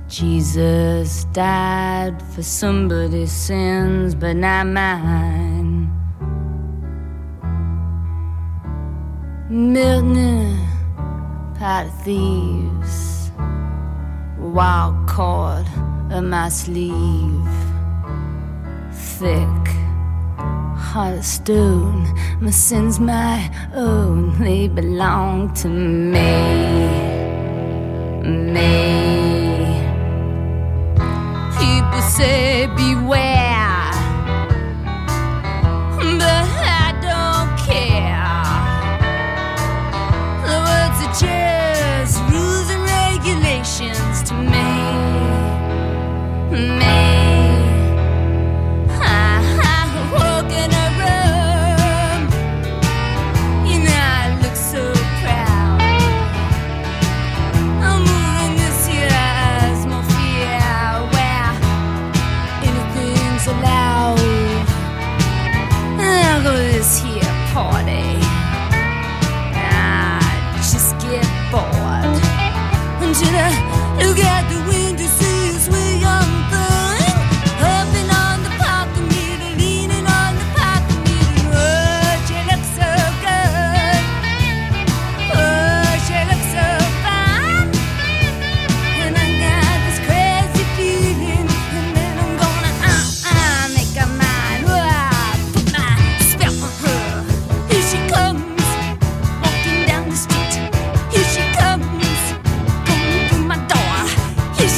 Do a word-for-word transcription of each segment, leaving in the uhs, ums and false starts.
Jesus died for somebody's sins, but not mine. Milton, pot of thieves, wild cord of my sleeve, thick heart of stone. My sins my own, they belong to me, me. People say beware, but I don't care. The words are just rules and regulations to me, me. Look at the window, see a sweet young thing, hopping on the parking meter, leaning on the parking meter. Oh, she looks so good. Oh, she looks so fine. And I got this crazy feeling, and then I'm gonna uh uh make her mine. Oh, put my spell on her. Here she comes, walking down the street. Here she comes. Here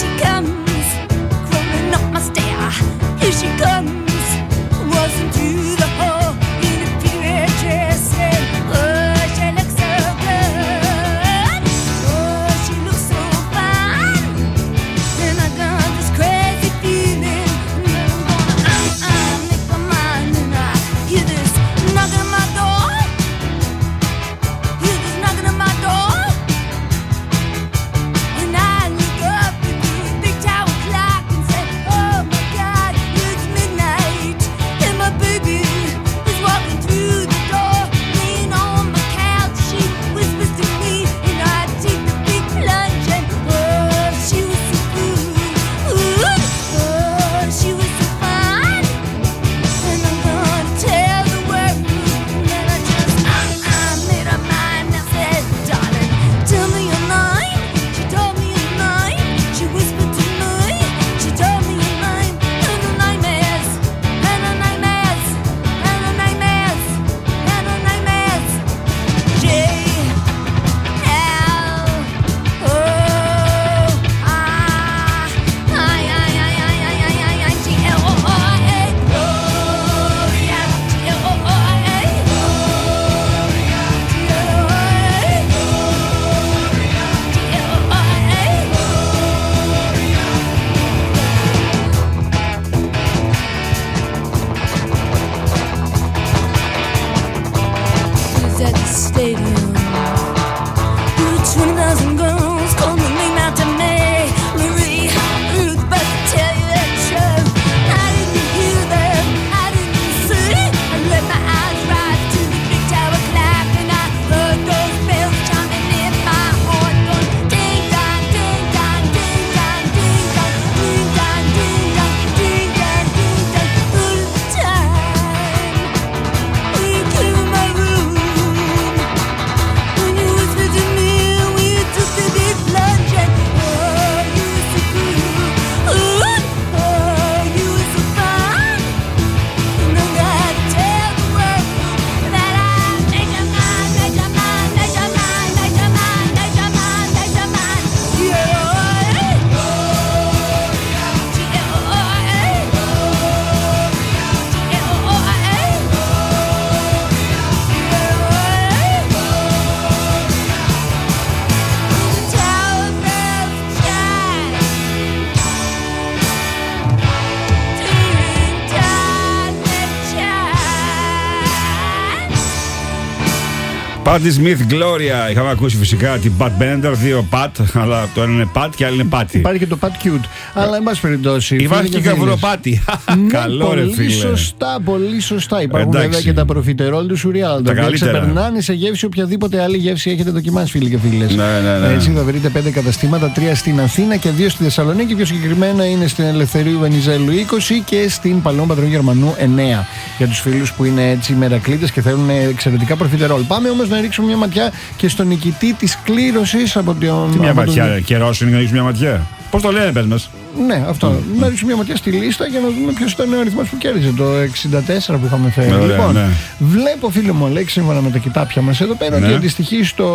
Patti Smith, Gloria. Είχαμε ακούσει φυσικά την Pat Bender, δύο Pat, αλλά το ένα είναι Pat και άλλο είναι Patti. Υπάρχει και το Pat Cute. Αλλά εν πάση περιπτώσει. Υπάρχει και καβουροπάτι. Καλό ρε φίλε. Πολύ σωστά, πολύ σωστά. Υπάρχουν Εντάξει. βέβαια και τα προφιτερόλ του Σουριάλ. Τα οποία ξεπερνάνε σε γεύση οποιαδήποτε άλλη γεύση έχετε δοκιμάσει, φίλοι και φίλες. Ναι, ναι, ναι. Έτσι θα βρείτε πέντε καταστήματα, τρία στην Αθήνα και δύο στη Θεσσαλονίκη. Πιο συγκεκριμένα είναι στην Ελευθερίου Βενιζέλου είκοσι και στην Παλαιών Πατρών Γερμανού εννέα. Για τους φίλους που είναι έτσι μερακλείτες και θέλουν εξαιρετικά προφιτερόλ. Πάμε όμως να ρίξουμε μια ματιά και στον νικητή της κλήρωσης από τον. Τι μια από ματιά, τον... καιρός είναι να ρίξουμε μια ματιά. Πώς το λένε, πες μας. Ναι, αυτό. Mm. Να ρίξουμε μια ματιά στη λίστα για να δούμε ποιος ήταν ο αριθμός που κέρδισε. Το εξήντα τέσσερα που είχαμε φέρει. Ωραία, λοιπόν, ναι. βλέπω, φίλε μου Αλέξη, σύμφωνα με τα κοιτάπια μας εδώ πέρα, Ναι. ότι αντιστοιχεί στο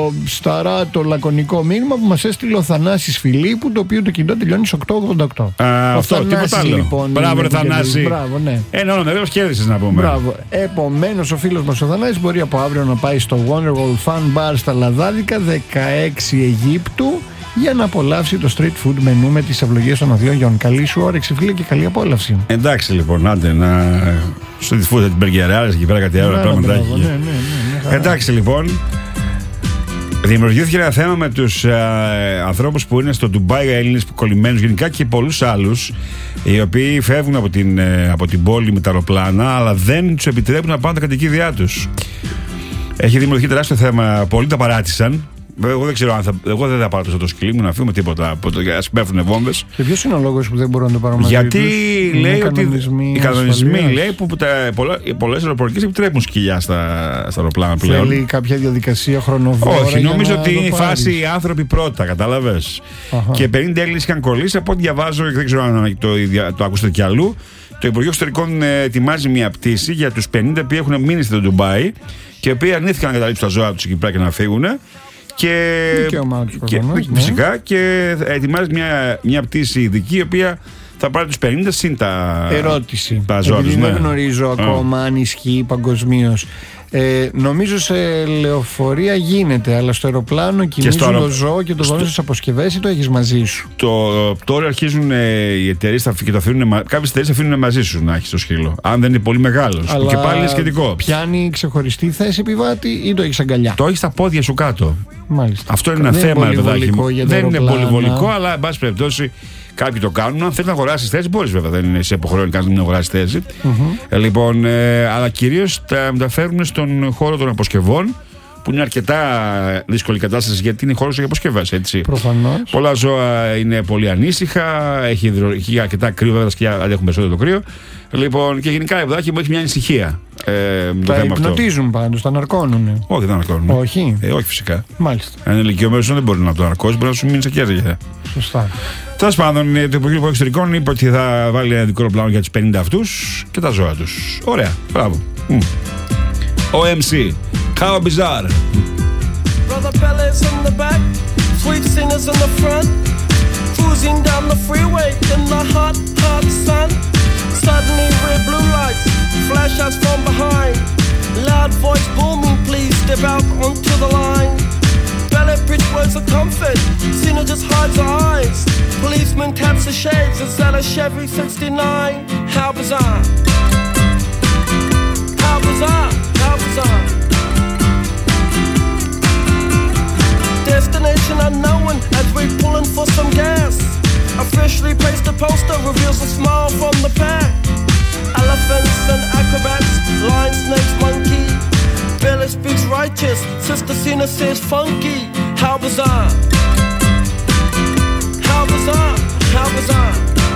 σταρά το λακωνικό μήνυμα που μας έστειλε ο Θανάσης Φιλίππου, το οποίο το κινητό τελειώνει στις οκτώ ογδόντα οκτώ. Α, Ο αυτό, Θανάσης, τίποτα άλλο. λοιπόν, Μπράβο, είναι ρε που κερδίζει. Θανάση. Μπράβο, ναι. Ένα όνομα, βέβαια, κέρδισες να πούμε. Μπράβο. Επομένως, ο φίλος μας ο Θανάσης μπορεί από αύριο να πάει στο Wonderwall Fun Bar στα Λαδάδικα δεκαέξι Αιγύπτου για να απολαύσει το street food μενού με τις ευλογίες των αδειών. Καλή σου όρεξη, φίλε, και καλή απόλαυση. Εντάξει λοιπόν, άντε να. Στο διφούζα την Μπεργκεράρες εκεί πέρα κάτι άλλο Μπράβο, πράγματα. μπράβο, έχει. ναι, ναι, ναι, ναι, χαρά. Εντάξει λοιπόν. Δημιουργήθηκε ένα θέμα με τους ε, ανθρώπους που είναι στο Ντουμπάι, Έλληνες κολλημένους γενικά και πολλούς άλλους, οι οποίοι φεύγουν από την, ε, από την πόλη με τα αεροπλάνα, αλλά δεν τους επιτρέπουν να πάνε τα κατοικίδια τους. Έχει δημιουργηθεί τεράστιο θέμα. Πολλοί τα παράτησαν. Εγώ δεν ξέρω αν θα. Εγώ δεν θα πάρω το σκυλί μου να φύγουμε τίποτα. Ας πέφτουν βόμβες. Και ποιος είναι ο λόγος που δεν μπορούν να το πάρουν μαζί Γιατί τους? λέει Είναι ότι κανονισμοί οι κανονισμοί ασφαλείας. λέει, που τα, πολλά, οι πολλές αεροπορικές επιτρέπουν σκυλιά στα, στα αεροπλάνα πλέον. Θέλει κάποια διαδικασία χρονοβόρα. Όχι, για νομίζω να ότι το είναι η πάρεις. φάση οι άνθρωποι πρώτα, κατάλαβες. Αχα. Και πενήντα Έλληνες είχαν κολλήσει. Από ό,τι διαβάζω, και δεν ξέρω αν το, το ακούσατε κι αλλού, το Υπουργείο Εξωτερικών ε, ετοιμάζει μια πτήση για τους πενήντα που έχουν μείνει στο Ντουμπάι και οι οποίοι αρνήθηκαν να καταλήψουν τα ζώα τους εκεί πέρα και να φύγουν. Και, Δικαίωμά τους, και, προφανώς, ναι. φυσικά και ετοιμάζει μια, μια πτήση ειδική η οποία θα πάρει τους πενήντα συν τα, Ερώτηση. τα ζώα τους. Επειδή δεν Ναι. γνωρίζω ακόμα αν ισχύει παγκοσμίως. Ε, νομίζω σε λεωφορεία γίνεται, αλλά στο αεροπλάνο κινίζουν αερο- το ζώο και το στο- βάζουν στις αποσκευές ή το έχεις μαζί σου? Το, τώρα αρχίζουν ε, οι εταιρείες θα- και το αφήνουν. Κάποιες εταιρείες αφήνουν μαζί σου να έχεις το σκύλο. Αν δεν είναι πολύ μεγάλος. Αλλά Και πάλι είναι σχετικό. πιάνει ξεχωριστή θέση επιβάτη ή το έχεις αγκαλιά? Το έχεις στα πόδια σου κάτω. Μάλιστα. Αυτό είναι ένα Δεν θέμα, πολύ παιδάκι βολικό μου. για τα Δεν είναι πολύ αεροπλάνα. βολικό, αλλά εν πάση περιπτώσει κάποιοι το κάνουν. Αν θέλει να αγοράσει θέση, μπορεί βέβαια. Δεν είναι σε υποχρεώνει κανένα να μην αγοράσει θέση. Ε, λοιπόν, ε, αλλά κυρίως τα μεταφέρουν στον χώρο των αποσκευών, που είναι αρκετά δύσκολη κατάσταση γιατί είναι χώρος για αποσκευές, έτσι. Προφανώς. Πολλά ζώα είναι πολύ ανήσυχα, έχει, υδρο, έχει αρκετά κρύο, βέβαια τα σκυλιά αντέχουν περισσότερο το κρύο. Λοιπόν, και γενικά η παιδάκι μου έχει μια ανησυχία. Ε, με το Τα θέμα αυτό. υπνοτίζουν πάντως, τα ναρκώνουνε. Όχι, δεν ανακώνουν. Όχι. Ε, όχι, φυσικά. Μάλιστα. Αν είναι ηλικιωμένο δεν μπορεί να το αναρκώσει, μπορεί να σου μείνει σε κέρδη. Σωστά. Τέλος πάντων, το Υπουργείο Εξωτερικών είπε ότι θα βάλει ένα δικό πλάνο για τους πενήντα αυτούς και τα ζώα τους. Ωραία, μπράβο. Mm. Ο εμ σι, How Bizarre. Brother Bellas in the back, sweet singers in the front, cruising down the freeway in the hot, hot sun. Suddenly red blue lights flash us from behind. Loud voice booming, please step out onto the line. Ballet bridge words of comfort, Cena just hides her eyes. Policeman taps the shades, is that a Chevy sixty-nine? How bizarre. How bizarre, how bizarre. Destination unknown as we're pulling for some gas. Officially placed a poster reveals a smile from the pack. Elephants and acrobats, lion, snakes, monkey. Billy speaks righteous, Sister Cena says funky. How bizarre. How bizarre, how bizarre.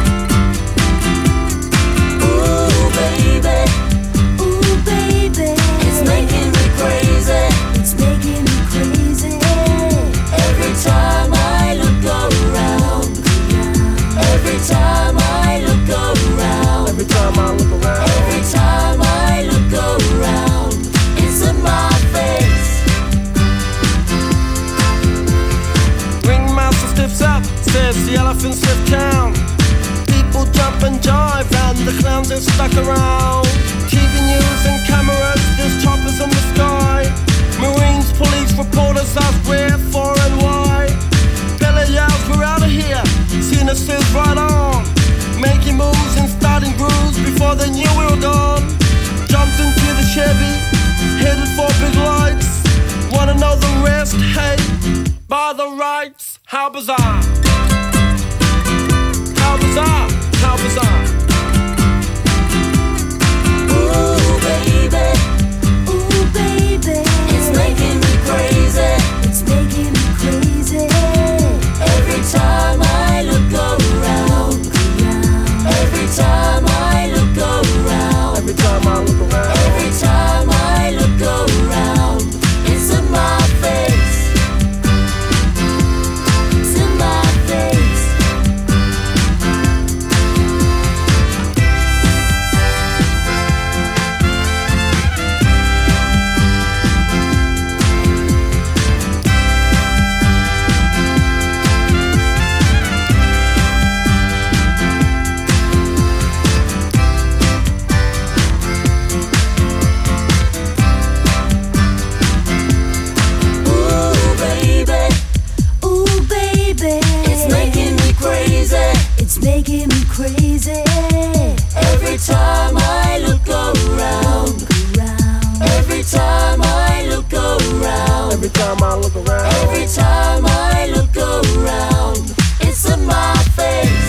Ooh, baby. Ooh, baby. It's making me crazy. It's making me crazy. Every time I look around. Every time I look around. Every time I look around. Every time I look around. It's in my face. Ringmaster stiffs up, says the elephants lift town. People jump and jive and the clowns are stuck around. T V news and cameras, there's choppers in the sky. Marines, police, reporters ask where, for and why. Bella yells, we're out of here. Cena says right on. Making moves and starting grooves before they knew we were gone. Jumped into the Chevy, headed for big lights. bizarre. How bizarre, how bizarre. Ooh, baby, ooh, baby, it's making me crazy, it's making me crazy. Every time I look around, every time I look around, Every time I look around, every time I look around, it's in my face, it's in my face. Ooh, baby, ooh, baby, it's making me crazy, it's making me crazy. Every time I look around, every time I look around, every time I look around, every time I look around, it's in my face.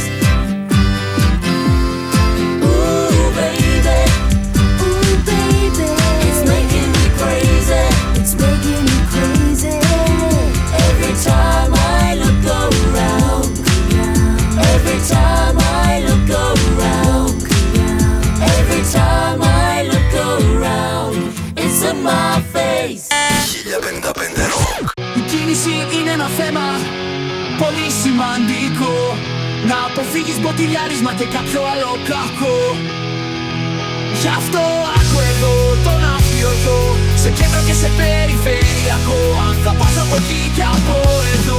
Ooh, baby, ooh, baby, it's making me crazy, it's making me crazy. Every time I look around, every time I look around, every time I look around, it's in my face. χίλια πενήντα πέντε Rock. Η κίνηση είναι ένα θέμα πολύ σημαντικό. Να αποφύγεις μποτιλιάρισμα και κάποιο άλλο κακό. Γι' αυτό άκου εδώ τον αφιωτό, σε κέντρο και σε περιφερειακό. Αν θα πας από εκεί και από εδώ.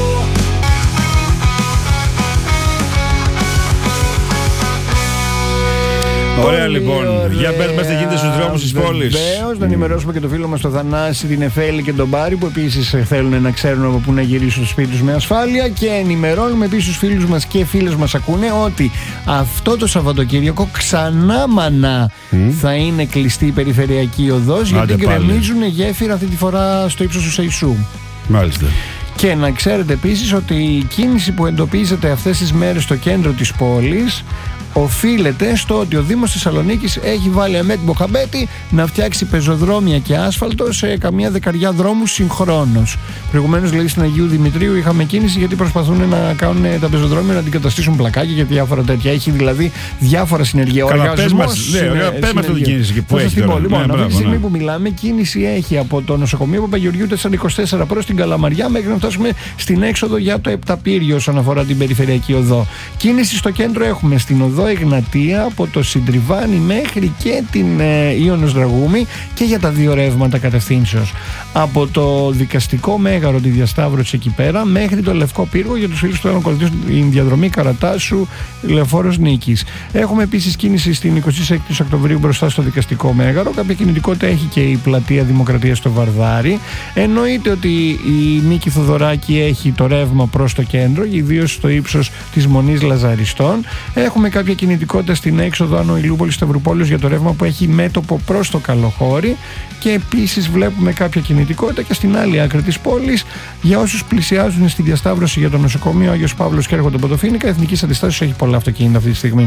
Ωραία λοιπόν. Για πες μας τι γίνεται στους δρόμους της πόλης. Βεβαίως, να ενημερώσουμε και το φίλο μας τον Θανάση, την Εφέλη και τον Πάρη, που επίσης θέλουν να ξέρουν από πού να γυρίσουν στο σπίτι τους με ασφάλεια. Και ενημερώνουμε επίσης τους φίλους μας και φίλες μας ακούνε ότι αυτό το Σαββατοκύριακο ξανά μανά mm. θα είναι κλειστή η περιφερειακή οδός, γιατί γκρεμίζουν γέφυρα αυτή τη φορά στο ύψος του Σεϊσού. Μάλιστα. Και να ξέρετε επίσης ότι η κίνηση που εντοπίζεται αυτές τις μέρες στο κέντρο της πόλης οφείλεται στο ότι ο Δήμος Θεσσαλονίκης έχει βάλει Αμέτ Μποχαμπέτη να φτιάξει πεζοδρόμια και άσφαλτο σε καμία δεκαριά δρόμους συγχρόνως. Προηγουμένως, δηλαδή, στην Αγίου Δημητρίου είχαμε κίνηση γιατί προσπαθούν να κάνουν τα πεζοδρόμια να αντικαταστήσουν πλακάκια και διάφορα τέτοια. Έχει δηλαδή διάφορα συνεργεία. Καλά, πες μας, ναι, πες μας την κίνηση και πού έχει τώρα. Λοιπόν, ναι, αυτή μπράβο, τη στιγμή ναι. που μιλάμε, κίνηση έχει από το νοσοκομείο Παπαγεωργίου τετρακόσια είκοσι τέσσερα προς την Καλαμαριά μέχρι να φτάσουμε στην έξοδο για το Επταπύριο όσον αφορά την περιφερειακή οδό. Κίνηση στο κέντρο έχουμε στην οδό Εγνατία από το Συντριβάνι μέχρι και την ε, Ιωνος Δραγούμη και για τα δύο ρεύματα κατευθύνσεως. Από το Δικαστικό Μέγαρο, τη διασταύρωση εκεί πέρα, μέχρι το Λευκό Πύργο για τους φίλους που θέλουν να ακολουθήσουν την διαδρομή Καρατάσου Λεωφόρος Νίκης. Έχουμε επίσης κίνηση στην εικοστή έκτη Οκτωβρίου μπροστά στο Δικαστικό Μέγαρο. Κάποια κινητικότητα έχει και η Πλατεία Δημοκρατίας στο Βαρδάρι. Εννοείται ότι η Νίκη Θοδωράκη έχει το ρεύμα προς το κέντρο, ιδίως στο ύψος της Μονής Λαζαριστών. Έχουμε κάποια κινητικότητα στην έξοδο Άνω Ηλιούπολης Σταυρουπόλεως για το ρεύμα που έχει μέτωπο προς το Καλοχώρι. Και επίσης βλέπουμε κάποια κινητικότητα και στην άλλη άκρη της πόλης για όσους πλησιάζουν στη διασταύρωση για το νοσοκομείο Άγιος Παύλος και έρχονται από το Φοίνικα. Εθνικής Αντιστάσεως έχει πολλά αυτοκίνητα αυτή τη στιγμή.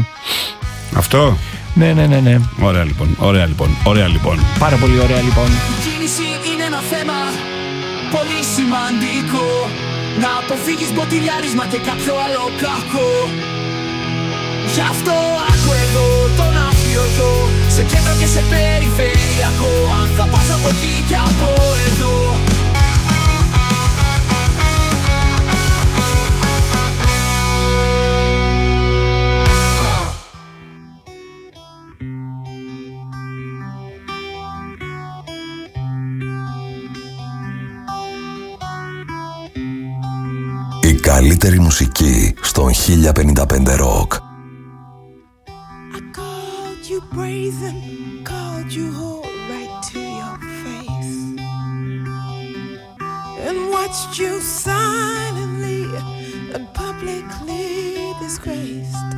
Αυτό. Ναι, ναι, ναι, ναι. Ωραία λοιπόν, ωραία λοιπόν, ωραία λοιπόν. Πάρα πολύ ωραία λοιπόν. Η κίνηση είναι ένα θέμα πολύ σημαντικό. Να αποφύγεις μποτιλιάρισμα και κάποιο άλλο κακό. Γι' αυτό άκου εδώ τον αφιωτό, σε κέντρο και σε περιφερειακό. Αν θα πας από εκεί και από εδώ. Η καλύτερη μουσική στον χίλια πενήντα πέντε Rock. You brazen, called you whole right to your face, and watched you silently and publicly disgraced.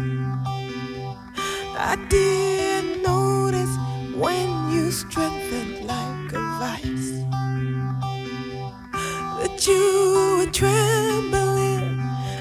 I did notice when you strengthened like a vice, that you were trembling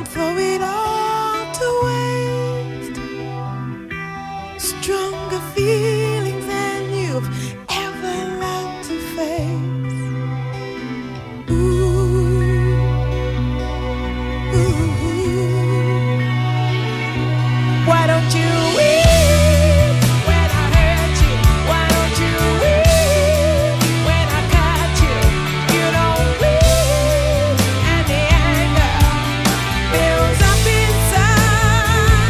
throw it all to waste. Stronger feelings than you've ever learned to face. Ooh, ooh. Why don't you weep when I hurt you? Why don't you weep when I cut you? You don't weep, and the anger builds up inside.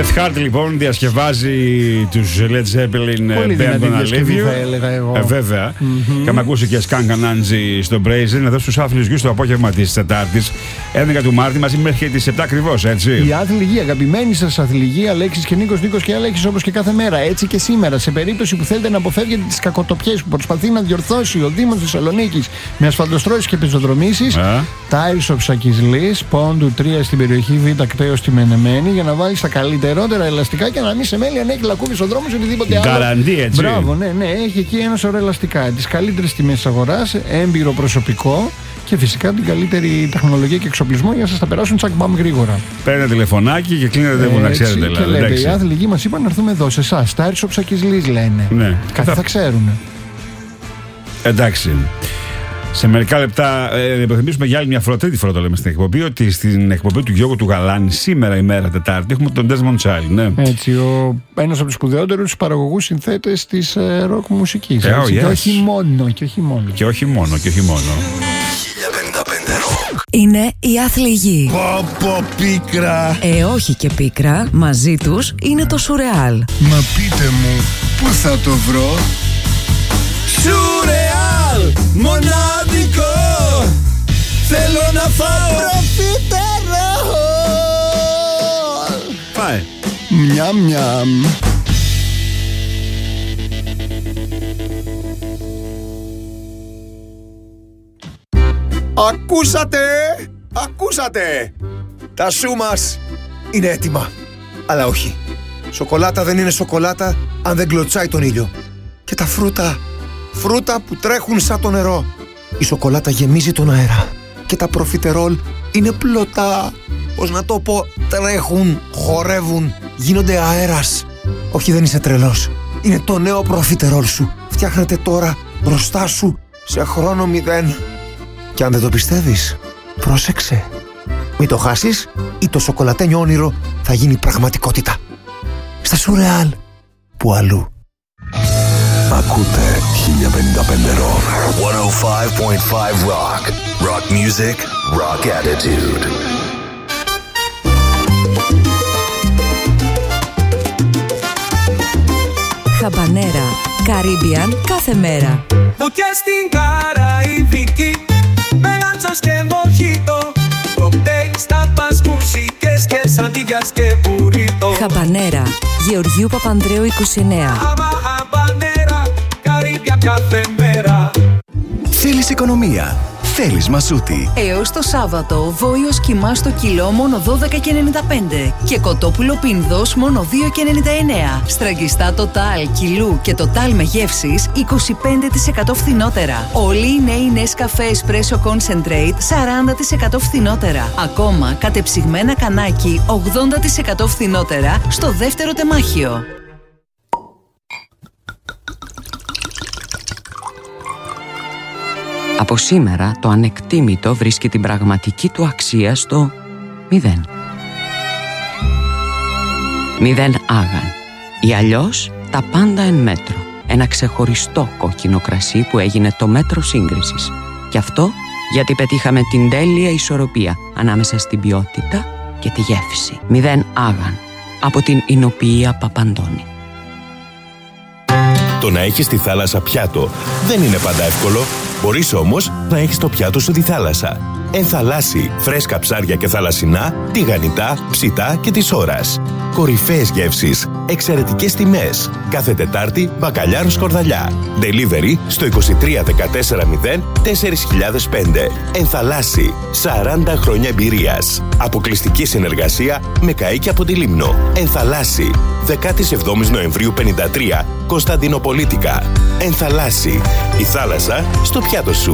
Keith Hart λοιπόν διασκευάζει τους Led Zeppelin Πολύ Band δυνατή on διασκευή, Alivio. θα έλεγα εγώ. Ε, βέβαια. Mm-hmm. Και άμα ακούσει και Skunk Anansi στο Brazen, εδώ στους Άθλιους Γιους το απόγευμα της Τετάρτης, έντεκα του Μάρτη, μαζί μέχρι τις επτά ακριβώς, έτσι. Η Αθληγή, αγαπημένοι σας Αθληγή, Αλέξης και Νίκος, Νίκος και Αλέξης, όπως και κάθε μέρα, έτσι και σήμερα. Σε περίπτωση που θέλετε να αποφεύγετε τις κακοτοπιές που προσπαθεί να διορθώσει ο Δήμος Θεσσαλονίκης με ασφαλτοστρώσεις και πεζοδρομήσεις, Tires of Σακισλής, Πόντου τρία στην περιοχή Β' Κτέος στη Μενεμένη, για να βάλεις τα καλύτερότερα ελαστικά και να μην σε μέλει αν έχει λακκούβι στον δρόμο ή οτιδήποτε άλλο. Γκαραντί, έτσι. Μπράβο, ναι, ναι, έχει εκεί ένα σωρό ελαστικά. Τις καλύτερες τιμές της αγοράς, έμπειρο προσωπικό και φυσικά την καλύτερη τεχνολογία και εξοπλισμό για να σας τα περάσουν τσακ μπαμ γρήγορα. Παίρνετε τηλεφωνάκι και κλείνετε ραντεβού, να ξέρετε. Και Δηλαδή, λέτε, εντάξει. οι άθλητοι μας είπαν να έρθουμε εδώ σε εσάς. Tires of Σακισλής λένε. Ναι. Κάτι θα ξέρουν. Εντάξει. Σε μερικά λεπτά, ε, να υπενθυμίσουμε για άλλη μια φορά, τρίτη φορά το λέμε στην εκπομπή, ότι στην εκπομπή του Γιώργου του Γαλάνη, σήμερα ημέρα Τετάρτη, έχουμε τον Desmond Child. Ναι. Έτσι, ο, ένας από τους σπουδαιότερους παραγωγούς συνθέτες της ε, rock μουσικής. Ε, έτσι, oh, yes. Και όχι μόνο, και όχι μόνο. Και όχι μόνο, και όχι μόνο. χίλια πενήντα πέντε Rock. Είναι η Αθληγή. Πω πω πίκρα. Ε, όχι και πίκρα, μαζί τους είναι το Σουρεάλ. Μα πείτε μου, πού θα το βρω? Σουρεάλ, μοναδικό. Θέλω να φάω προφιτερόλ. Πάει. Μιαμ μιαμ. Ακούσατε! Ακούσατε! Τα σου μας είναι έτοιμα. Αλλά όχι. Σοκολάτα δεν είναι σοκολάτα αν δεν κλωτσάει τον ήλιο. Και τα φρούτα, φρούτα που τρέχουν σαν το νερό. Η σοκολάτα γεμίζει τον αέρα. Και τα προφιτερόλ είναι πλωτά. Πώς να το πω, τρέχουν, χορεύουν, γίνονται αέρας. Όχι, δεν είσαι τρελός. Είναι το νέο προφιτερόλ σου. Φτιάχνεται τώρα μπροστά σου σε χρόνο μηδέν. Και αν δεν το πιστεύεις, πρόσεξε. Μην το χάσεις ή το σοκολατένιο όνειρο θα γίνει πραγματικότητα. Στα Σουρεάλ, που αλλού. Ακούτε χίλια πενήντα πέντε Rock. εκατόν πέντε κόμμα πέντε Rock. Rock music, rock attitude. Χαμπανέρα, Caribbean κάθε μέρα. Φωτιά στην Καραϊβική, με λάμψας και μοχίτο. Κοκτέιλ, στάπας, μουσικές και σαντίγιας και μπουρίτο. Χαμπανέρα, Γεωργίου Παπανδρέου είκοσι εννέα. Άμα χαμπανέρα, Καρύμπια κάθε μέρα. Θέλεις οικονομία? Θέλεις Μασούτη. Έως το Σάββατο, βόηος κιμά στο κιλό μόνο δώδεκα και ενενήντα πέντε και κοτόπουλο πίνδος μόνο δύο και ενενήντα εννέα. Στραγγιστά Total κιλού και Total με γεύσεις είκοσι πέντε τοις εκατό φθηνότερα. Όλοι οι νέοι Nescafé Espresso Concentrate σαράντα τοις εκατό φθηνότερα. Ακόμα κατεψυγμένα κανάκι ογδόντα τοις εκατό φθηνότερα στο δεύτερο τεμάχιο. Από σήμερα το ανεκτήμητο βρίσκει την πραγματική του αξία στο μηδέν. Μηδέν άγαν. Ή αλλιώς τα πάντα εν μέτρο. Ένα ξεχωριστό κόκκινο κρασί που έγινε το μέτρο σύγκρισης. Και αυτό γιατί πετύχαμε την τέλεια ισορροπία ανάμεσα στην ποιότητα και τη γεύση. Μηδέν άγαν. Από την Ινοποιία Παπαντώνη. Το να έχεις τη θάλασσα πιάτο δεν είναι πάντα εύκολο. Μπορείς όμως να έχεις το πιάτο σου τη θάλασσα. Ενθαλάσσι, φρέσκα ψάρια και θαλασσινά, τηγανιτά, ψητά και της ώρας. Κορυφαίες γεύσεις, εξαιρετικές τιμές. Κάθε Τετάρτη, μπακαλιάρο σκορδαλιά. Delivery στο είκοσι τρία δεκατέσσερα μηδέν τέσσερα χιλιάδες πέντε. Ενθαλάσσι, σαράντα χρόνια εμπειρίας. Αποκλειστική συνεργασία με καΐκι από τη Λίμνο. Ενθαλάσσι, δεκαεπτά Νοεμβρίου πενήντα τρία, Κωνσταντινοπολίτικα. Ενθαλάσσι, η θάλασσα στο πιάτο σου.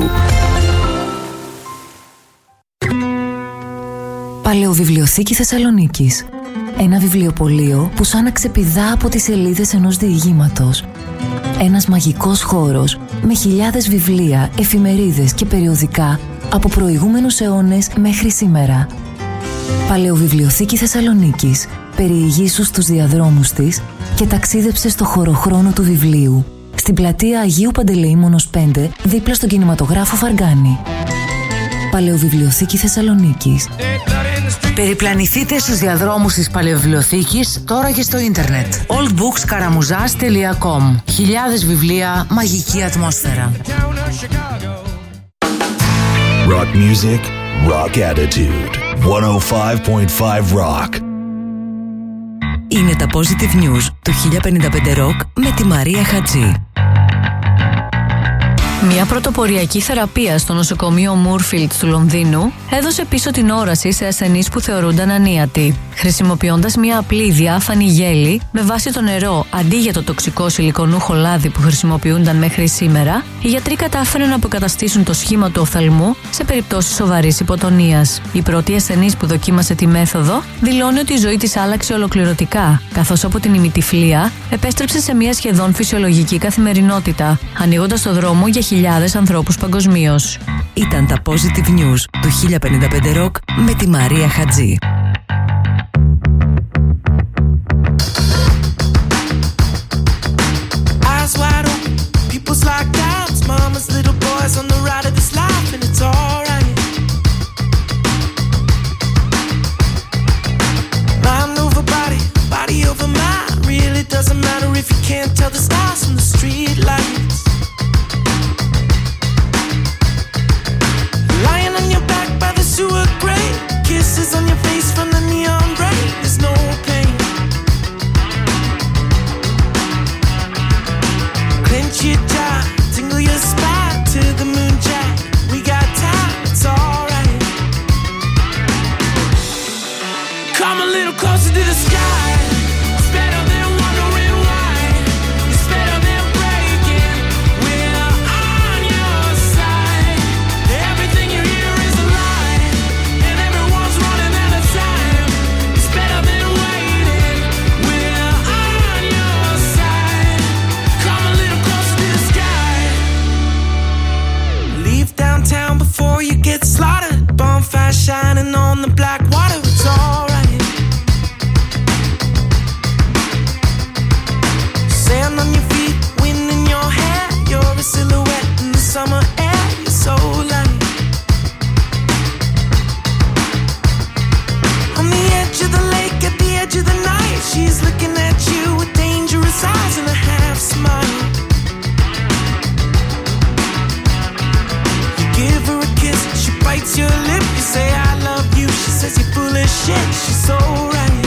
Παλαιοβιβλιοθήκη Θεσσαλονίκης. Ένα βιβλιοπωλείο που σαν να ξεπηδά από τις σελίδες ενός διηγήματος. Ένας μαγικός χώρος με χιλιάδες βιβλία, εφημερίδες και περιοδικά από προηγούμενους αιώνες μέχρι σήμερα. Παλαιοβιβλιοθήκη Θεσσαλονίκης. Περιηγήσου στους διαδρόμους της και ταξίδεψε στο χωροχρόνο του βιβλίου. Στην πλατεία Αγίου Παντελεήμονος πέντε, δίπλα στον κινηματογράφο Φαργκάνη. Παλαιοβιβλιοθήκη Θεσσαλονίκης. Περιπλανηθείτε στους διαδρόμους της Παλαιοβιβλιοθήκης τώρα και στο ίντερνετ. old books karamuzas τελεία com. Χιλιάδες βιβλία, μαγική ατμόσφαιρα. Rock music, rock attitude. εκατόν πέντε κόμμα πέντε Rock. Είναι τα Positive News του χίλια πενήντα πέντε Rock με τη Μαρία Χατζή. Μια πρωτοποριακή θεραπεία στο νοσοκομείο Moorfield του Λονδίνου έδωσε πίσω την όραση σε ασθενείς που θεωρούνταν ανίατοι. Χρησιμοποιώντας μια απλή διάφανη γέλη με βάση το νερό αντί για το τοξικό σιλικονούχο λάδι που χρησιμοποιούνταν μέχρι σήμερα, οι γιατροί κατάφεραν να αποκαταστήσουν το σχήμα του οφθαλμού σε περιπτώσεις σοβαρής υποτονίας. Η πρώτη ασθενής που δοκίμασε τη μέθοδο δηλώνει ότι η ζωή της άλλαξε ολοκληρωτικά, καθώς από την ημιτυφλία επέστρεψε σε μια σχεδόν φυσιολογική καθημερινότητα, ανοίγοντας το δρόμο για χιλιάδες ανθρώπους παγκοσμίως. Ήταν τα Positive News του χίλια πενήντα πέντε Rock με τη Μαρία Χατζή. Eyes wide open, people's like dogs, mamas, little boys on the ride of this life, and it's alright. Mind over body, body over mind. Really doesn't matter if you can't tell the stars from the street lights. Lying on your back by the sewer grate, kisses on your face from the neon rain. There's no pain. Clench your jaw, tingle your spine to the moon jack. We got time, it's alright. Come a little closer to the sky. It's better than wondering why. It's better than breaking. We're on your side. Everything you hear is a lie, and everyone's running out of time. It's better than waiting. We're on your side. Come a little closer to the sky. Leave downtown before you get slaughtered. Bonfire shining on the black water. It's alright. Sand on your feet, wind in your hair. You're a silhouette in the summer air. You're so light. On the edge of the lake, at the edge of the night, she's looking at you with dangerous eyes and a half smile. You give her a kiss, she bites your lip. You say I love you, she says you're full of shit. She's so right.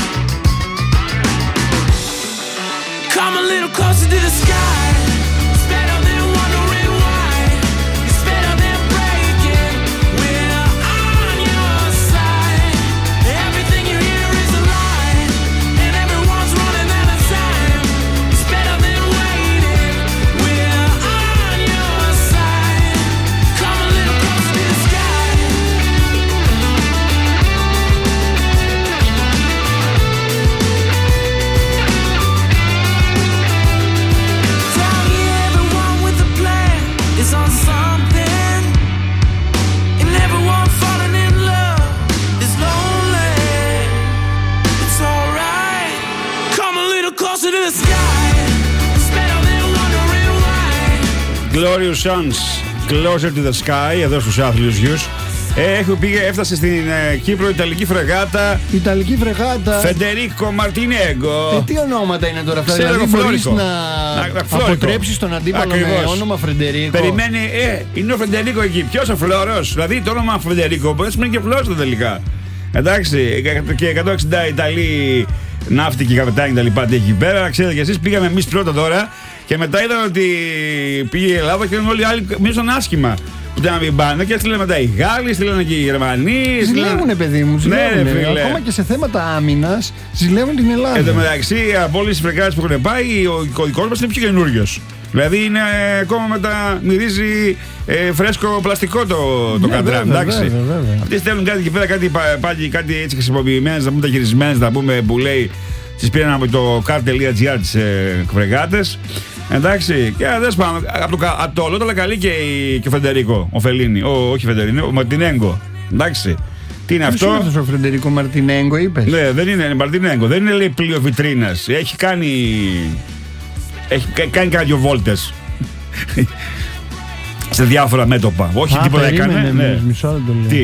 Come a little closer to the sky. It's better than wondering why. It's better than breaking. We're on your side. Everything you hear is a lie, and everyone's running out of time. It's better than waiting. We're on your side. Come a little closer to the sky. Tell me everyone with a plan is on something, and everyone falling in love is lonely. It's alright. Come a little closer to the sky. It's better than wondering why. Glorious Sons, Closer to the Sky, εδώ στους άθλιους γιους. Έχω πήγε, έφτασε στην ε, Κύπρο Ιταλική φρεγάτα. Ιταλική φρεγάτα. Φεντερίκο Μαρτινέγκο. Ε, τι ονόματα είναι τώρα αυτά, Ξέρω, δηλαδή μπορείς Φλόρικο. να, Να- Φλόρικο. αποτρέψεις τον αντίπαλο Ακριβώς. με όνομα Φρεντερίκο. Περιμένει, ε, είναι ο Φεντερίκο εκεί. Ποιος ο Φλόρος? Δηλαδή το όνομα Φεντερίκο μπορεί να σημαίνει και Φλόρος τελικά. Εντάξει, και εκατόν εξήντα Ιταλοί ναύτικοι, καπετάνοι τα λοιπά εκεί πέρα. Ξέρετε κι εσείς, πήγαμε εμείς πρώτα τώρα και μετά είδαν ότι πήγε η Ελλάδα και όλοι οι άλλοι μίλησαν άσχημα. Που ήταν να μην πάνε και έστειλαν μετά οι Γάλλοι, στείλαν και οι Γερμανοί. Ζηλεύουνε, παιδί μου, ζηλεύουνε. Ναι, φίλε. Ακόμα και σε θέματα άμυνας ζηλεύουν την Ελλάδα. Εν τω μεταξύ, από όλες τις φρεγάτες που έχουν πάει, ο κωδικός μας είναι πιο καινούριος. Δηλαδή είναι ε, ακόμα μετά μυρίζει ε, φρέσκο πλαστικό το, το Ναι, καντράμ. βέβαια, Εντάξει. βέβαια, βέβαια. Αυτοί στέλνουν κάτι εκεί πέρα, κάτι, πα- πάλι, κάτι έτσι χρησιμοποιημένες, να πούμε τα χειρισμένες, να πούμε που λέει τις πήραν από το car.gr τις ε, φρεγάτες. Εντάξει, και δεν σπάμε. Από το, κα- από το Λόταλα καλεί και, η- και ο Φεντερίκο, ο Φελίνη, ο, όχι ο Φεντερίνο, ο Μαρτινέγκο. Εντάξει. Τι είναι Ποιος αυτό? είναι αυτός ο Φρεντερίκο Μαρτινέγκο, είπες? Ναι, δεν είναι Μαρτινέγκο, δεν είναι λέει πλοίο βιτρίνας. Έχει κάνει. Έχει κα- κάνει κάτι δυο βόλτες. σε διάφορα μέτωπα. Όχι Α, τίποτα περίμενε, έκανε. ναι, Ναι. μισό λεπτό, λέει. Τι,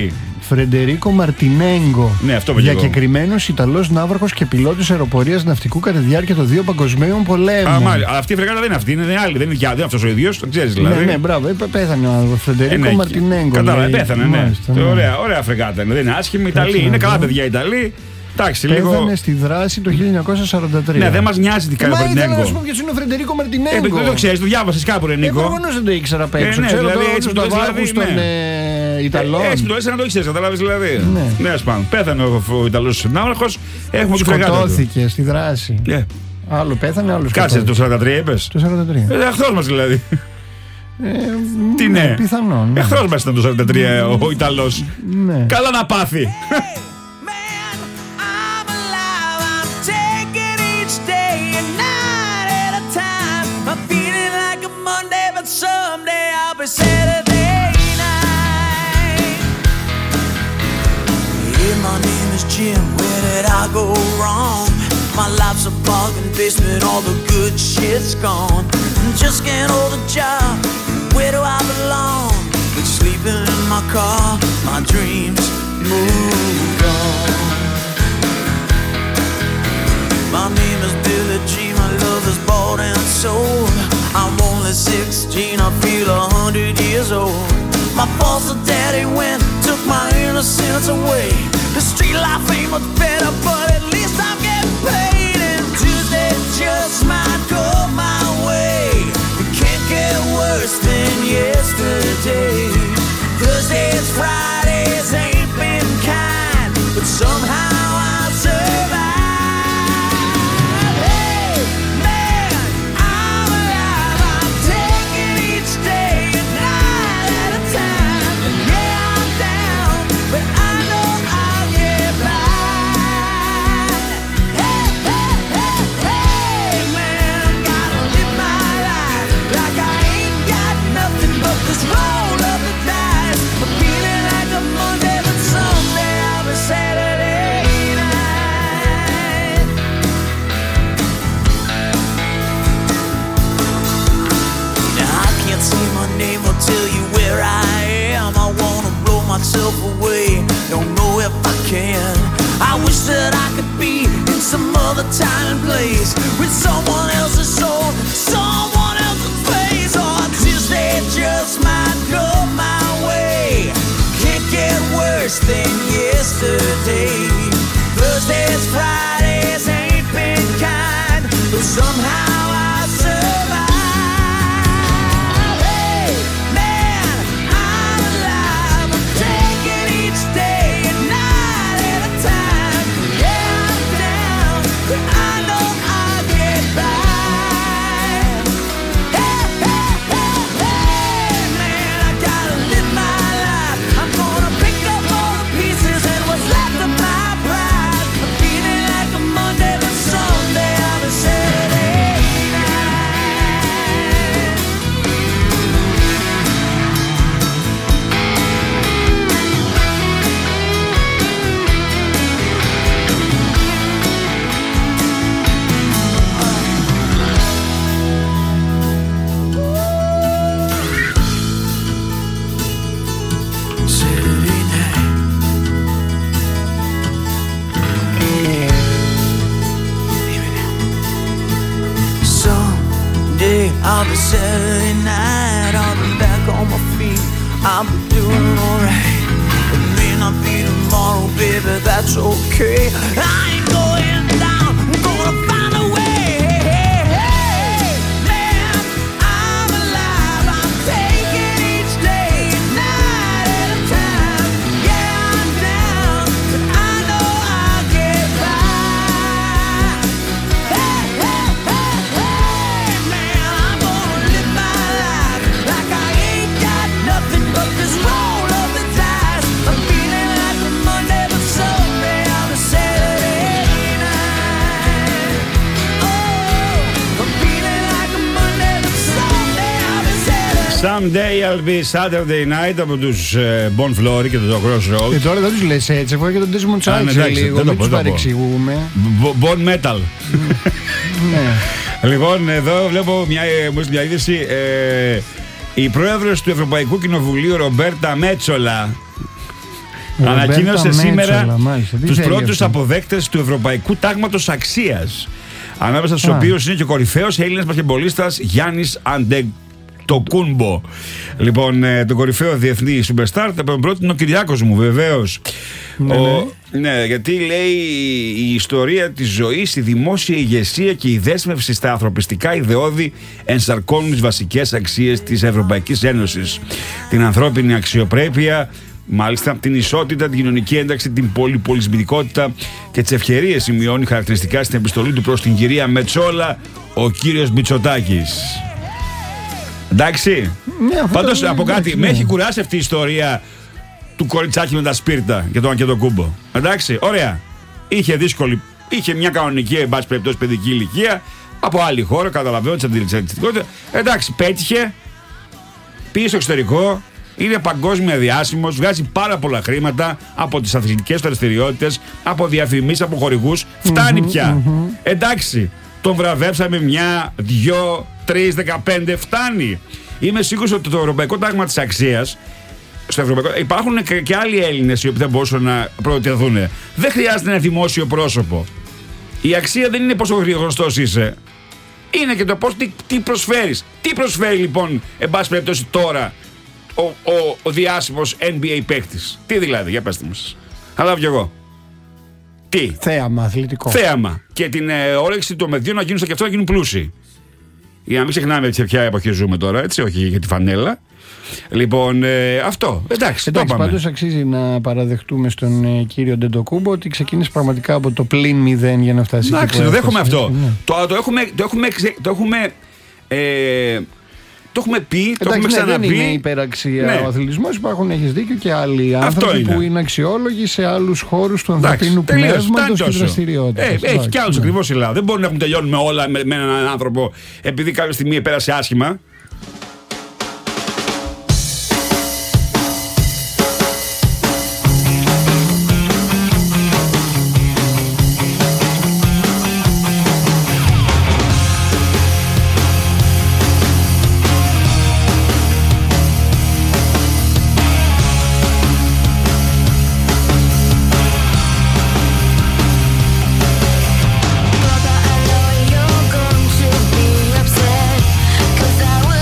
Φρεντερίκο Μαρτινέγκο. Ναι, αυτό πήγε. Διακεκριμένος Ιταλός ναύαρχος και πιλότος αεροπορίας ναυτικού κατά τη διάρκεια των δύο παγκοσμίων πολέμων. Α, μάλιστα. Αυτή η φρεγάτα δεν είναι αυτή, είναι άλλη. Δεν είναι, είναι αυτός ο ίδιος, το ξέρεις δηλαδή. Ναι, ναι, μπράβο. Πέθανε ο Φρεντερίκο ε, ναι, Μαρτινέγκο. Κατάλαβα, πέθανε, ναι. Μάλιστα, ναι. Ωραία, ωραία φρεγάτα είναι. Δεν είναι άσχημη. Ιταλοί είναι καλά παιδιά Ιταλοί. Εντάξει, λίγο. Πέθανε στη δράση το χίλια εννιακόσια σαράντα τρία. Ναι, δεν μας νοιάζει τι κάνει ο Μαρτινέγκο. Μα ήθελα να σου πω ποιος είναι ο Φρεντερίκο Μαρτινέγκο. Ε, δεν το ξέρεις, το διάβασες κάπου, ρε Νίκο. Εγώ προφανώς δεν το ήξερα απ' έξω. Ναι, Ξέρω δηλαδή, τώρα έτσι τους ταβάρχους των Ιταλών. Έτσι που το λες να το ήξερες, καταλάβεις δηλαδή. Ναι, ας πάμε. Πέθανε ο Ιταλός ναύαρχος. Έχουμε τη φρεγάτα. Σκοτώθηκε στη δράση. Άλλο πέθανε, άλλο σκοτώθηκε. Κάτσε, το σαράντα τρία είπες. Το σαράντα τρία. Ε, εχθρός μας δηλαδή. Ε, Τι ναι, ναι. Πιθανόν. Ναι. Εχθρός μας ήταν το σαράντα τρία ο Ιταλός. Ναι. Καλά να πάθει. My name is Jim, where did I go wrong? My life's a bargain basement, all the good shit's gone. Just can't hold a job, where do I belong? Been sleeping in my car, my dreams moved on. My name is Billy Jean, my love is bought and sold. I'm only sixteen, I feel a hundred years old. My foster daddy went, took my innocence away. The street life ain't much better, but at least I'm getting paid. And Tuesday just might go my way. It can't get worse than yesterday. Thursdays, Fridays ain't been kind, but somehow I survived. Hey, man, I'm alive. I'm taking each day and night at a time. And yeah, I'm down, but I know I'll get by. Hey, hey, hey, hey, man, gotta live my life like I ain't got nothing but this roll of the dice. I'm feeling like a Monday, but someday I'll be Saturday night. Now I can't say my name or tell you where I am. I wanna blow myself away, don't know if I can. I wish that I could be in some other time and place, with someone else's soul, someone else's face. Or Tuesday just might go my way. Can't get worse than yesterday. Thursdays, Fridays ain't been kind, but somehow I survive. Hey, man, I'm alive. I'm taking each day and night at a time. Yeah, I'm down, but I know I'll get by. Hey, hey, hey, hey, man, I gotta live my life. I'm gonna pick up all the pieces and what's left of my pride. I'm feeling like a Monday, but someday I'll be Saturday night. Saturday night. Someday I'll be Saturday night. I'll be back on my feet. I'll be doing alright. It may not be tomorrow, baby, that's okay. I ain't going down, I'm gonna find a way. Hey, hey, hey, man, I'm alive. I'm taking each day and night at a time. Yeah, I'm down, but I know I'll get by. Hey, hey, hey, hey, man, I'm gonna live my life like I ain't got nothing but this roll of the dice. I'm feeling like a Monday, but someday I'll be Saturday night. Oh, I'm feeling like a Monday, but someday I'll be Saturday. Someday I'll be Saturday night από τους ε, Bon Flory και το Crossroads. Και τώρα δεν τους λες έτσι, αφού έχετε τον Desmond Α, ναι, Child εντάξει, λίγο, δεν το μην πω, τους δεν το πω. παρεξηγούμε. Bo- Bon Metal. Ναι. Λοιπόν, εδώ βλέπω μια, ε, μου έστειλε μια είδηση. Ε, η πρόεδρος του Ευρωπαϊκού Κοινοβουλίου, Ρομπέρτα Μέτσολα, ανακοίνωσε σήμερα τους πρώτους αυτό? αποδέκτες του Ευρωπαϊκού Τάγματος Αξίας. Ανάμεσα στους οποίους είναι και ο κορυφαίος Έλληνας μπασκετμπολίστας Γιάννης Αντετοκούνμπο. Λοιπόν, ε, τον κορυφαίο διεθνή superstar τον πρότεινε ο Κυριάκος μου, βεβαίως. Ναι, ο, ναι, γιατί λέει η ιστορία της ζωής, η δημόσια ηγεσία και η δέσμευση στα ανθρωπιστικά ιδεώδη ενσαρκώνουν τις βασικές αξίες της Ευρωπαϊκής Ένωσης. Την ανθρώπινη αξιοπρέπεια, μάλιστα την ισότητα, την κοινωνική ένταξη, την πολυπολισμητικότητα και τις ευκαιρίες σημειώνει χαρακτηριστικά στην επιστολή του προς την κυρία Μετσόλα ο κύριος Μητσοτάκης. Εντάξει. Ναι, πάντως το... από κάτι, ναι. με έχει κουράσει αυτή η ιστορία του κοριτσάκι με τα σπίρτα και τον Αντετοκούνμπο. Εντάξει, ωραία. Είχε δύσκολη, είχε μια κανονική, εν πάση περιπτώσει, παιδική ηλικία από άλλη χώρα, καταλαβαίνω τις αντιληψίες. Εντάξει, πέτυχε, πήγε στο εξωτερικό. Είναι παγκόσμια διάσημος, βγάζει πάρα πολλά χρήματα από τις αθλητικές του δραστηριότητες, από διαφημίσεις, από χορηγούς. Φτάνει mm-hmm, πια. Mm-hmm. Εντάξει, τον βραβεύσαμε μια, δυο, τρεις, δεκαπέντε, φτάνει. Είμαι σίγουρος ότι το Ευρωπαϊκό Τάγμα της Αξίας, στο Ευρωπαϊκό, υπάρχουν και, και άλλοι Έλληνες οι οποίοι θα μπορούσαν να προτεθούν. Δεν χρειάζεται ένα δημόσιο πρόσωπο. Η αξία δεν είναι πόσο γνωστός είσαι. Είναι και το πώς, τι, τι προσφέρεις. Τι προσφέρει λοιπόν, εν πάση περιπτώσει τώρα, Ο, ο, ο διάσημος N B A παίκτης. Τι δηλαδή, για πέστε μας. Θα λάβω κι εγώ. Τι. Θέαμα αθλητικό. Θέαμα. Και την ε, όρεξη του μεδίου να γίνουν στα κεφτά να γίνουν πλούσιοι. Για να μην ξεχνάμε σε ποια εποχή ζούμε τώρα, έτσι, όχι για τη φανέλα. Λοιπόν, ε, αυτό. Εντάξει, Εντάξει, πάντως αξίζει να παραδεχτούμε στον ε, κύριο Αντετοκούνμπο ότι ξεκίνησε πραγματικά από το πλην μηδέν για να φτάσει. Εντάξει, το δέχομαι αυτό. Ναι. Το, το έχουμε. Το έχουμε, το έχουμε ε, Το έχουμε πει, Εντάξει, το έχουμε ξαναπεί. Δεν είναι υπεραξία ναι. ο αθλητισμός. Υπάρχουν, έχεις δίκιο, και άλλοι άνθρωποι είναι. που είναι αξιόλογοι σε άλλους χώρους του ανθρωπίνου πνεύματος και δραστηριότητας. Ε, έχει κι άλλους ακριβώς η Ελλάδα. Δεν μπορούμε να τελειώνουμε όλα με, με έναν άνθρωπο επειδή κάποια στιγμή πέρασε άσχημα. Cause I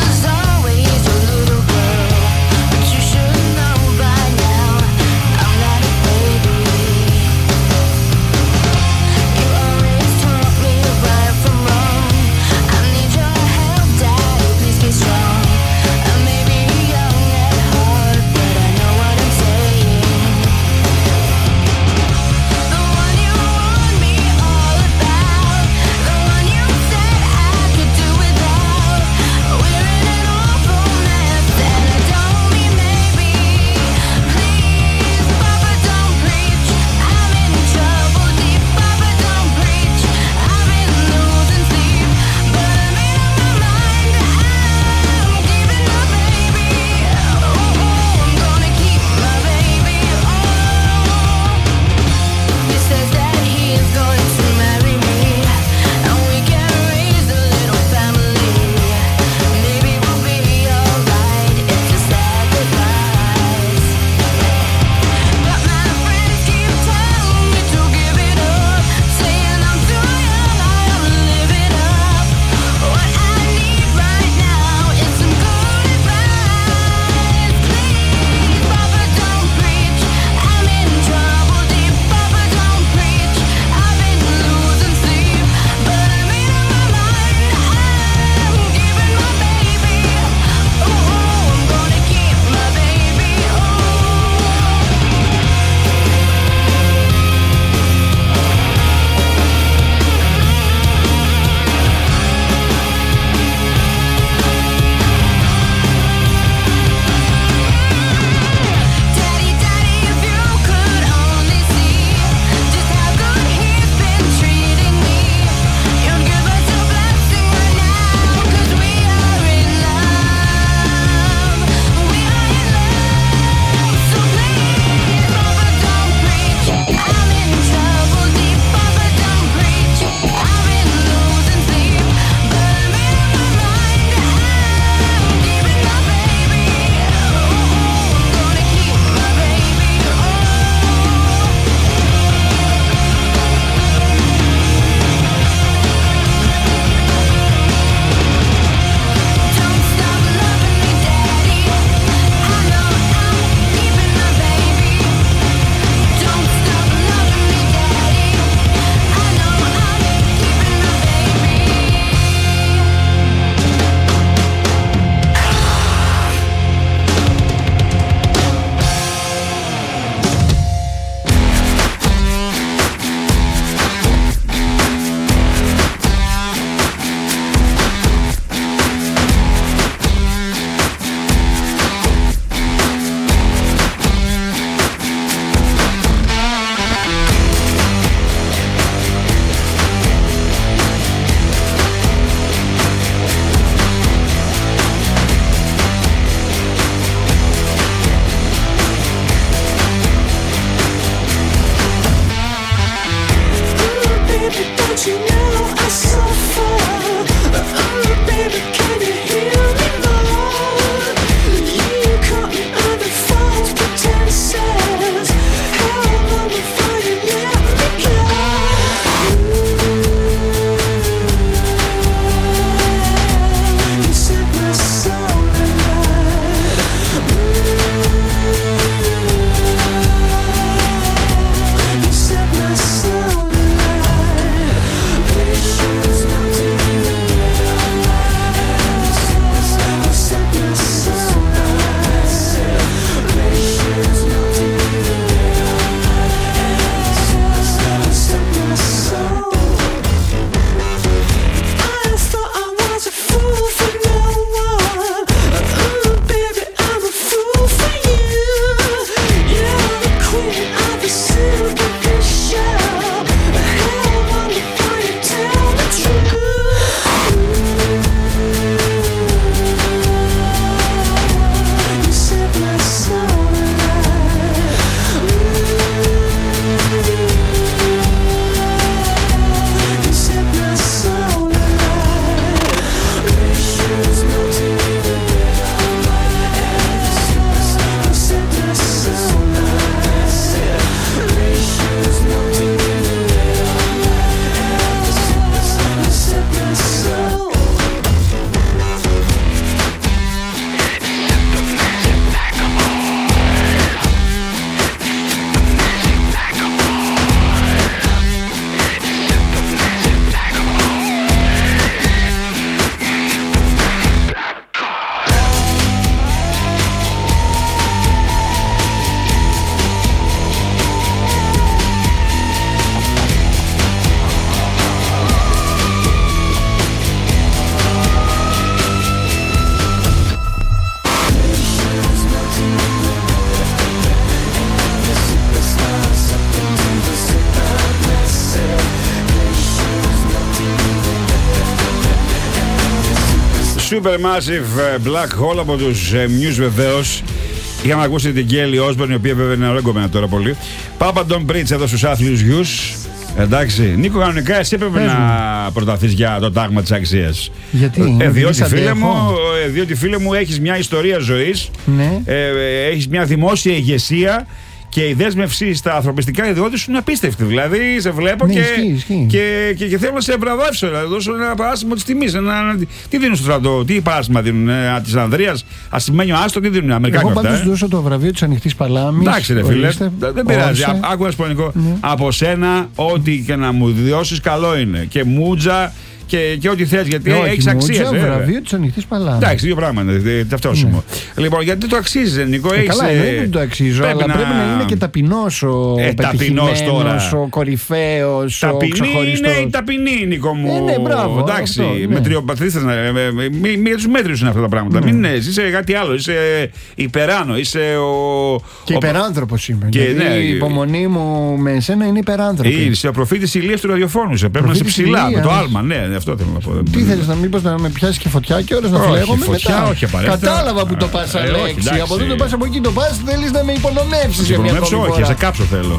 Supermassive Black Hole από τους Muse βεβαίως. Είχαμε ακούσει την Kelly Osbourne, η οποία βέβαια είναι ωραίγκομενα τώρα πολύ. Papa Don't Preach εδώ στους άθλιους γιους. Εντάξει. Νίκο, κανονικά εσύ έπρεπε να προταθείς για το τάγμα της αξίας. Γιατί? Ε, διότι, φίλε μου, ε, διότι φίλε μου έχεις μια ιστορία ζωής, ναι. ε, ε, έχεις μια δημόσια ηγεσία και η δέσμευση στα ανθρωπιστικά ιδεώδη σου είναι απίστευτη. Δηλαδή, σε βλέπω ναι, και, ισχύει, ισχύει. Και, και, και θέλω να σε εμπραδεύσω. Να δώσω ένα παράσημο τη τιμή. Τι δίνουν στο στρατό, τι παράσημα δίνουν, ε, τη Ανδρεία, ασημένιο άστο, τι δίνουν, Αμερικάνοι. Εγώ πάντως ε? δώσω το βραβείο της ανοιχτής παλάμης. Εντάξει, ρε φίλε, ορίστε, δεν πειράζει. όρισε. Άκου ένα σπονικό. Ναι. Από σένα, ό,τι και να μου διώσει, καλό είναι. Και μούτζα. Και, και ό,τι θες, γιατί έχει αξία. Το βραβείο της ανοιχτής παλάμης. Εντάξει, δύο πράγματα. Ταυτόσιμο. Ναι. Λοιπόν, γιατί το αξίζει, Νικό. Ε, έχεις, καλά, εννοείται ότι το αξίζω, αλλά να... πρέπει να είναι και ταπεινός ο ε, πετυχημένος, ο κορυφαίος, ο ξεχωριστός. Είναι η ταπεινή, Νίκο μου. Ε, ναι, μπράβο. Εντάξει, αυτό, ναι. μετριοπαθρίστες, για τους μέτριους είναι αυτά τα πράγματα. Ναι. Μην είσαι κάτι άλλο, είσαι υπεράνω, είσαι ο... Και υπεράνθρωπος είμαι. Και, γιατί ναι, η υπομονή μου με εσένα είναι υπεράνθρωπη. Είσαι ο προφήτης ηλίας του ραδιοφώνου, πρέπει να είσαι ψηλά με το άλμα, ναι. Αυτό θέλω να πω. Τι θέλεις να μήπως να με πιάσει και φωτιά και ώρες να φλέγομαι μετά. Όχι, κατάλαβα που το πας, Αλέξη. Από εδώ το πας, από εκεί το πας, θέλεις να με υπονομεύσεις για μια ακόμη φορά. Όχι, σε κάψω θέλω.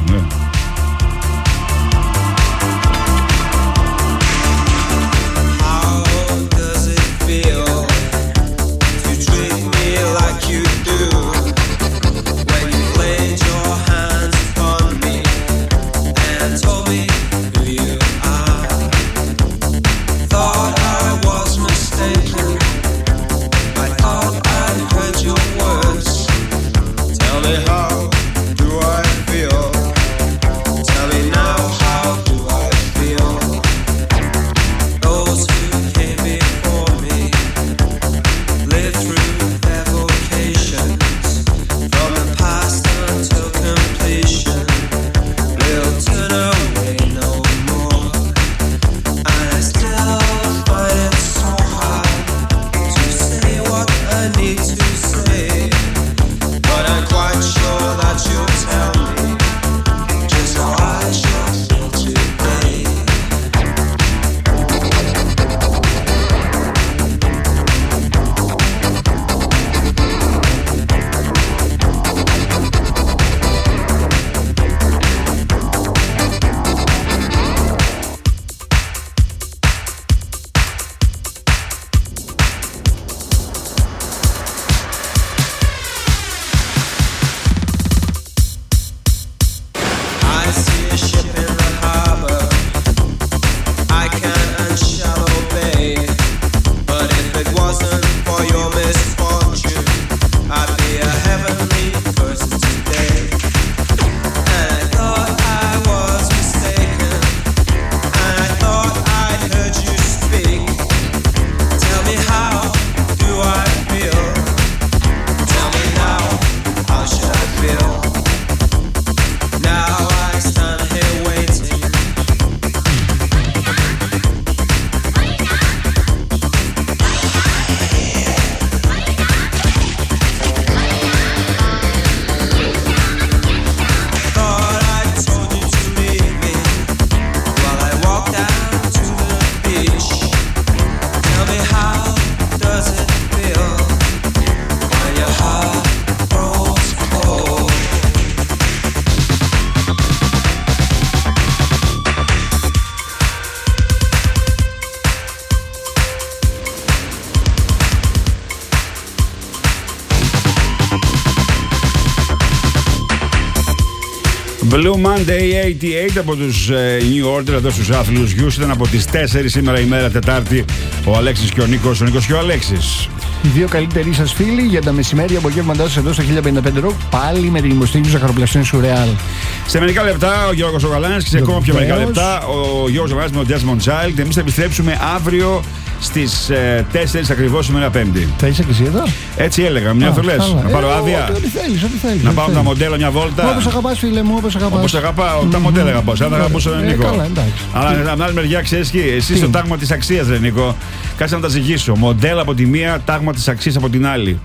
Blue Monday ογδόντα οκτώ από τους ε, New Order εδώ στους άθλιους γιους. Ήταν από τις τέσσερις σήμερα ημέρα Τετάρτη ο Αλέξης και ο Νίκος, ο Νίκος και ο Αλέξης. Οι δύο καλύτεροι σας φίλοι για τα μεσημέρια απογεύματά σας εδώ στο χίλια πενήντα πέντε Rock, πάλι με την υποστήριξη του ζαχαροπλαστών Σουρεάλ. Σε μερικά λεπτά ο Γιώργος ο Γαλάνης και σε ακόμα πιο μερικά λεπτά ο Γιώργος ο Γαλάνης με τον Desmond Child. Εμείς θα επιστρέψουμε αύριο στις ε, τέσσερις ακριβώς σήμερα Πέμπτη. Θα είσαι και εσύ εδώ? Έτσι έλεγα, μια το λες. Να πάρω ε, άδεια. Ό,τι θέλεις, ό,τι θέλεις. Να πάω τα μοντέλα μια βόλτα. Όπως αγαπάς, φίλε μου, όπως αγαπάς. Όπως αγαπάω, τα μοντέλα αγαπάω. Σαν να αγαπούσα τον Νίκο. Καλά, εντάξει. Αλλά από την άλλη μεριά ξέρεις και εσύ στο τάγμα της αξίας, ρε Νίκο. Κάτσε να τα ζυγίσω. Μοντέλα από τη μία, τάγμα της αξίας από την άλλη.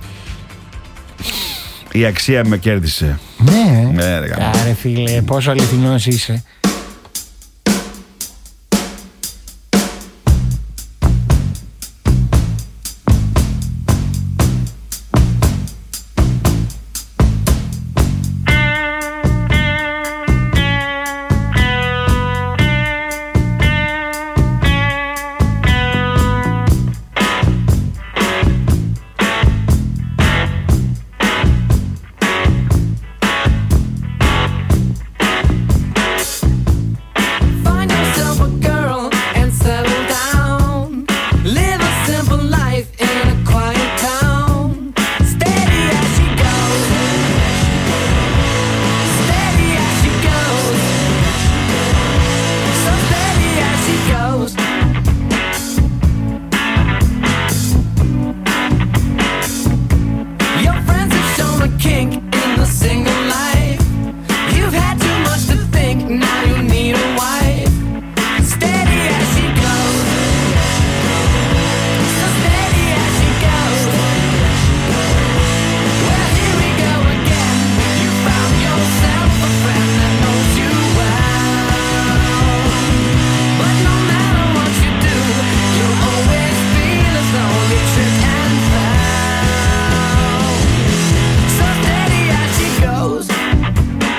Η αξία με κέρδισε. Ναι. Ναι, ρε Άρε φίλε, πόσο αληθινός είσαι.